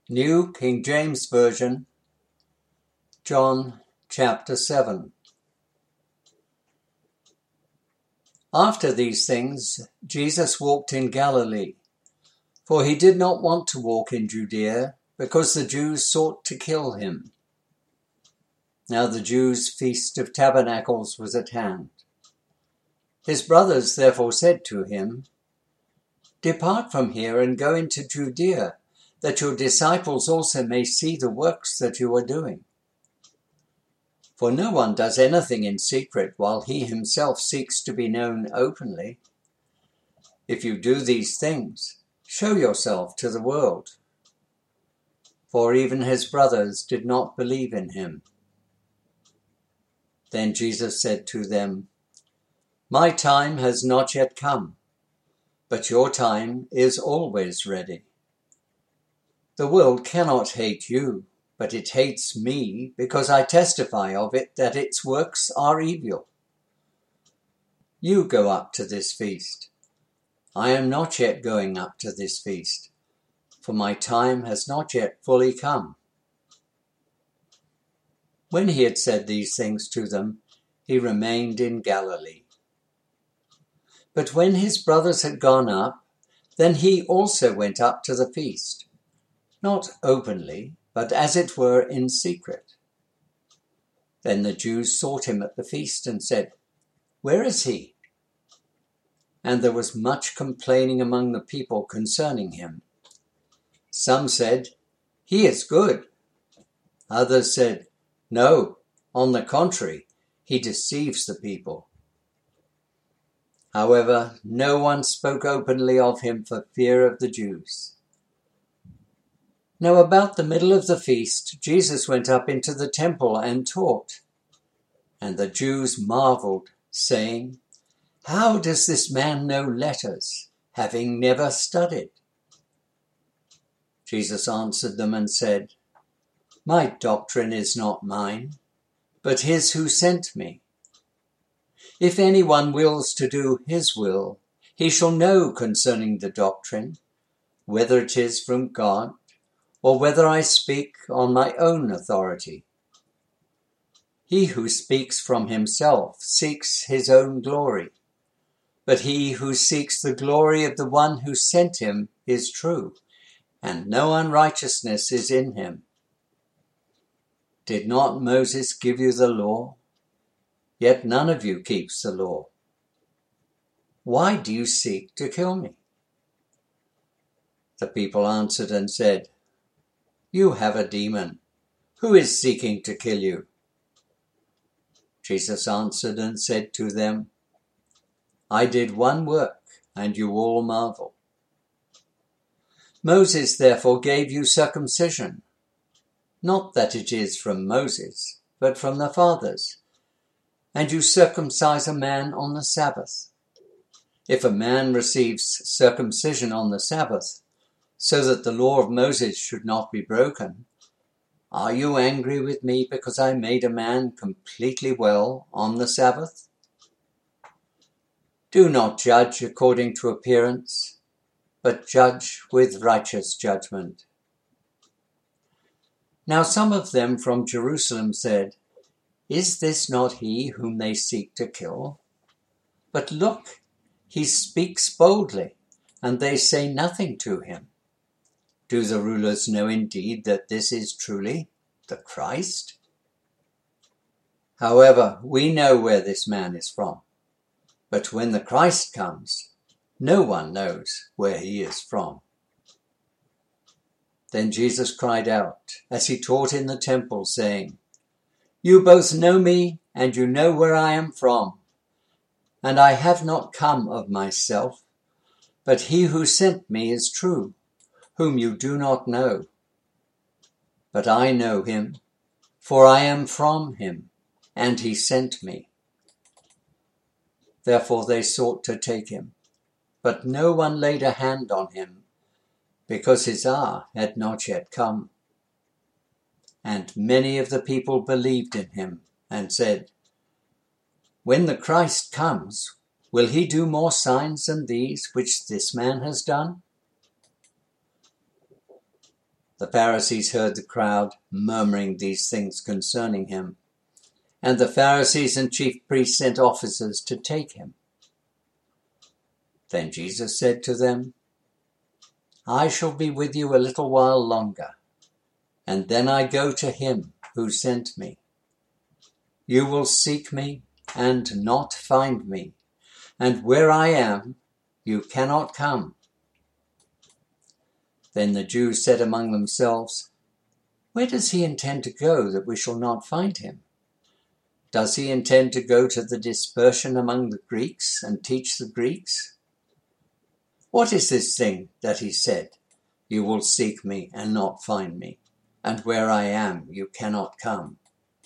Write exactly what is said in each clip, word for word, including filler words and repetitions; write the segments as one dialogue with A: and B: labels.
A: New King James Version, John chapter seven. After these things, Jesus walked in Galilee, for he did not want to walk in Judea, because the Jews sought to kill him. Now the Jews' feast of tabernacles was at hand. His brothers therefore said to him, "Depart from here and go into Judea, that your disciples also may see the works that you are doing. For no one does anything in secret while he himself seeks to be known openly. If you do these things, show yourself to the world." For even his brothers did not believe in him. Then Jesus said to them, "My time has not yet come, but your time is always ready. The world cannot hate you, but it hates me because I testify of it that its works are evil. You go up to this feast. I am not yet going up to this feast, for my time has not yet fully come." When he had said these things to them, he remained in Galilee. But when his brothers had gone up, then he also went up to the feast, not openly, but as it were in secret. Then the Jews sought him at the feast and said, "Where is he?" And there was much complaining among the people concerning him. Some said, "He is good." Others said, "No, on the contrary, he deceives the people." However, no one spoke openly of him for fear of the Jews. Now about the middle of the feast, Jesus went up into the temple and taught. And the Jews marveled, saying, "How does this man know letters, having never studied?" Jesus answered them and said, "My doctrine is not mine, but his who sent me. If anyone wills to do his will, he shall know concerning the doctrine, whether it is from God, or whether I speak on my own authority. He who speaks from himself seeks his own glory, but he who seeks the glory of the one who sent him is true, and no unrighteousness is in him. Did not Moses give you the law? Yet none of you keeps the law. Why do you seek to kill me?" The people answered and said, "You have a demon. Who is seeking to kill you?" Jesus answered and said to them, "I did one work, and you all marvel. Moses therefore gave you circumcision, not that it is from Moses, but from the fathers, and you circumcise a man on the Sabbath. If a man receives circumcision on the Sabbath, so that the law of Moses should not be broken, are you angry with me because I made a man completely well on the Sabbath? Do not judge according to appearance, but judge with righteous judgment." Now some of them from Jerusalem said, "Is this not he whom they seek to kill? But look, he speaks boldly, and they say nothing to him. Do the rulers know indeed that this is truly the Christ? However, we know where this man is from, but when the Christ comes, no one knows where he is from." Then Jesus cried out as he taught in the temple, saying, "You both know me, and you know where I am from, and I have not come of myself, but he who sent me is true, whom you do not know. But I know him, for I am from him, and he sent me." Therefore they sought to take him, but no one laid a hand on him, because his hour had not yet come. And many of the people believed in him and said, "When the Christ comes, will he do more signs than these which this man has done?" The Pharisees heard the crowd murmuring these things concerning him, and the Pharisees and chief priests sent officers to take him. Then Jesus said to them, I shall be with you a little while longer, and then I go to him who sent me. You will seek me and not find me, and where I am, you cannot come. Then the Jews said among themselves, Where does he intend to go that we shall not find him? Does he intend to go to the dispersion among the Greeks and teach the Greeks? What is this thing that he said, You will seek me and not find me, and where I am you cannot come?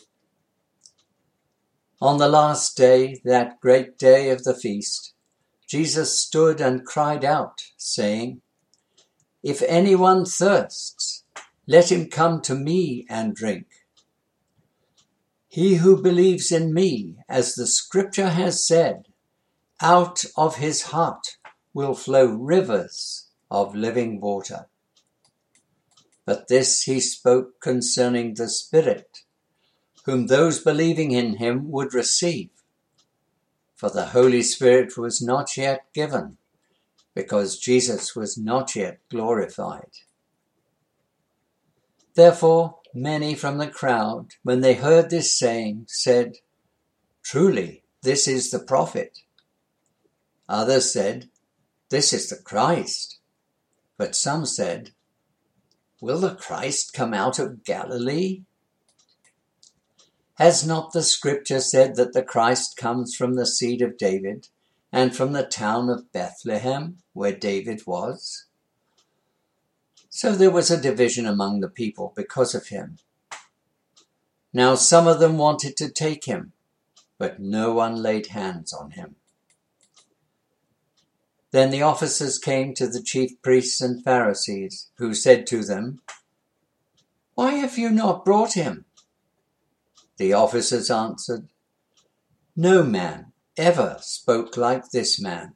A: On the last day, that great day of the feast, Jesus stood and cried out, saying, If anyone thirsts, let him come to me and drink. He who believes in me, as the scripture has said, out of his heart will flow rivers of living water. But this he spoke concerning the Spirit, whom those believing in him would receive. For the Holy Spirit was not yet given, because Jesus was not yet glorified. Therefore, many from the crowd, when they heard this saying, said, Truly, this is the prophet. Others said, This is the Christ. But some said, Will the Christ come out of Galilee? Has not the scripture said that the Christ comes from the seed of David and from the town of Bethlehem, where David was? So there was a division among the people because of him. Now some of them wanted to take him, but no one laid hands on him. Then the officers came to the chief priests and Pharisees, who said to them, Why have you not brought him? The officers answered, No man ever spoke like this man.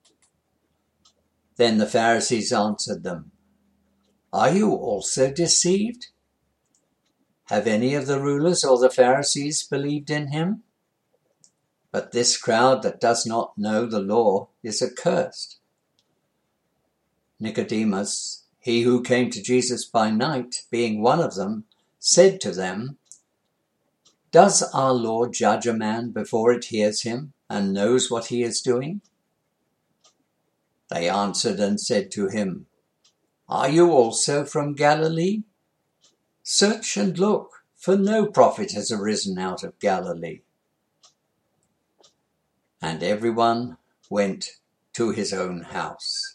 A: Then the Pharisees answered them, Are you also deceived? Have any of the rulers or the Pharisees believed in him? But this crowd that does not know the law is accursed. Nicodemus, he who came to Jesus by night, being one of them, said to them, Does our law judge a man before it hears him and knows what he is doing? They answered and said to him, Are you also from Galilee? Search and look, for no prophet has arisen out of Galilee. And everyone went to his own house.